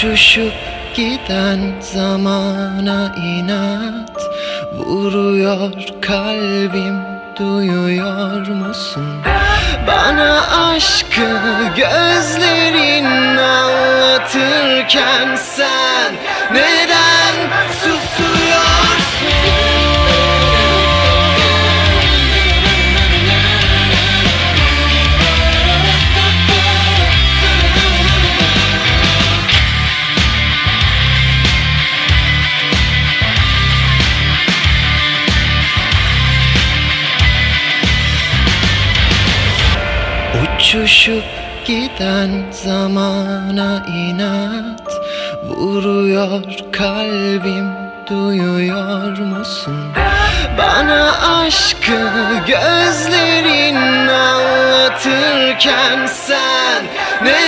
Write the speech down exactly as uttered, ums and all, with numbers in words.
Uçuşup giden zamana inat vuruyor kalbim, duyuyor musun? Bana aşkı gözlerin anlatırken sen neden susuyorsun? Uçuşup giden zamana inat vuruyor kalbim, duyuyor musun? Bana aşkı gözlerin anlatırken sen ne